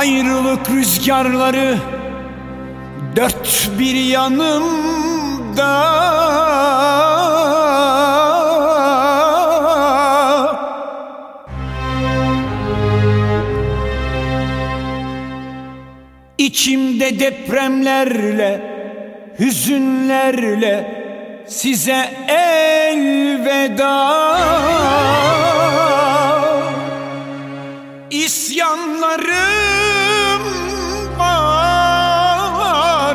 Ayrılık rüzgarları dört bir yanımda. İçimde depremlerle, hüzünlerle size elveda. İsyanlarım var,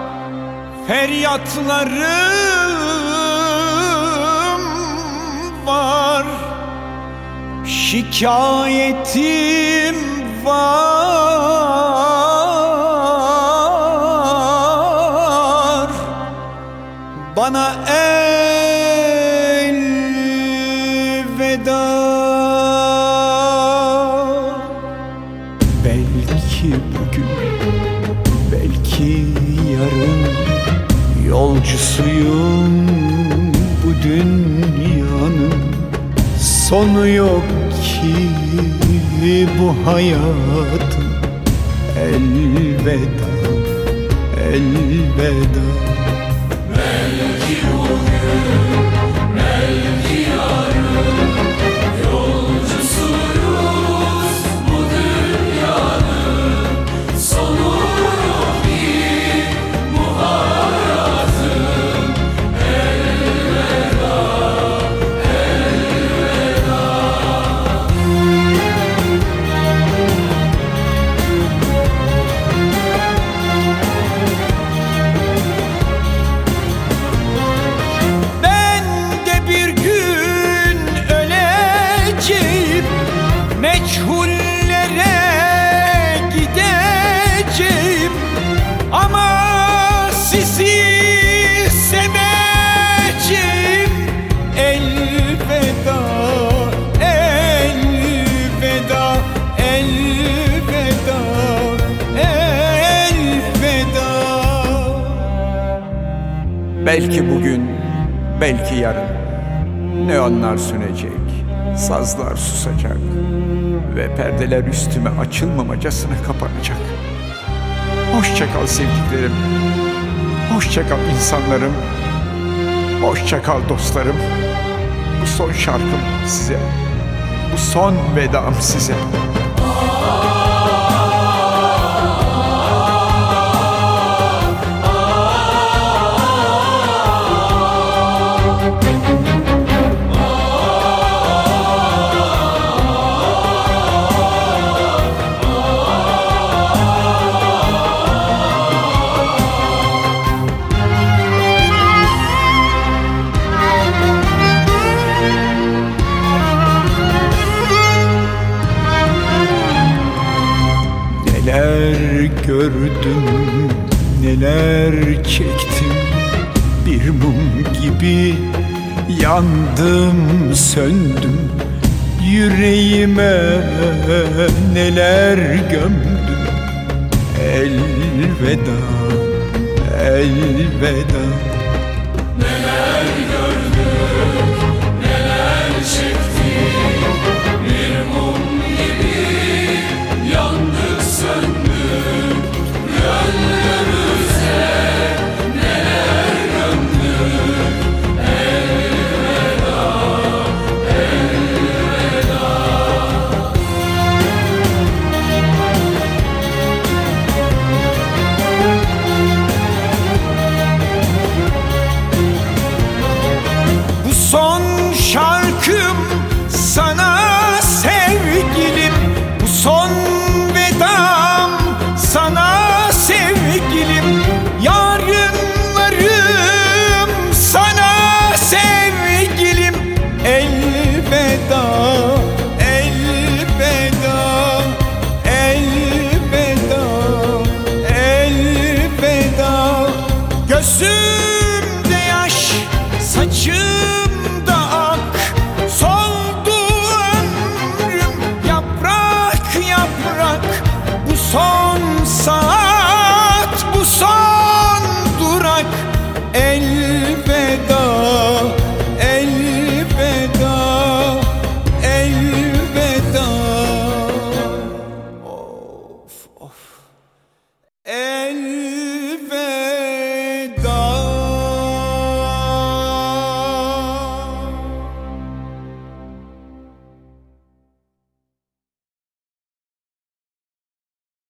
feryatlarım var, şikayetim var. Bana elveda. Belki bugün, belki yarın yolcusuyum bu dünyanın. Sonu yok ki bu hayatın. Elveda, elveda. Belki bugün, belki yarın yolcusuyuz bu dünyanın. Sonu yok ki bu hayatın. Elveda, elveda. Meçhullere gideceğim ama sizi seveceğim. Elveda, elveda, elveda, elveda. Belki bugün, belki yarın neonlar sönecek, sazlar susacak ve perdeler üstüme açılmamacasına kapanacak. Hoşça kal sevdiklerim, hoşça kal insanlarım, hoşça kal dostlarım. Bu son şarkım size, bu son vedam size. Neler gördüm, neler çektim. Bir mum gibi yandım, söndüm. Yüreğime neler gömdüm. Elveda, elveda. Neler gördüm,